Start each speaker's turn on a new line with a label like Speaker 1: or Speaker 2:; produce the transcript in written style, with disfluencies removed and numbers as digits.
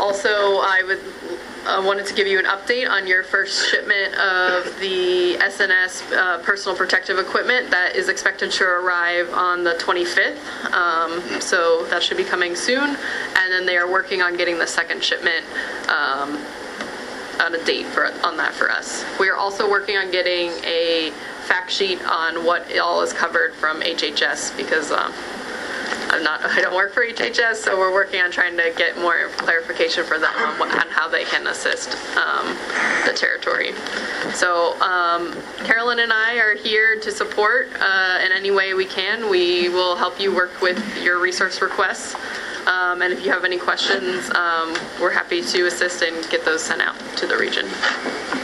Speaker 1: Also, I wanted to give you an update on your first shipment of the SNS personal protective equipment that is expected to arrive on the 25th. So that should be coming soon. And then they are working on getting the second shipment on a date on that for us. We are also working on getting a fact sheet on what all is covered from HHS because I don't work for HHS, so we're working on trying to get more clarification for them on how they can assist the territory. So Carolyn and I are here to support in any way we can. We will help you work with your resource requests. And if you have any questions, we're happy to assist and get those sent out to the region.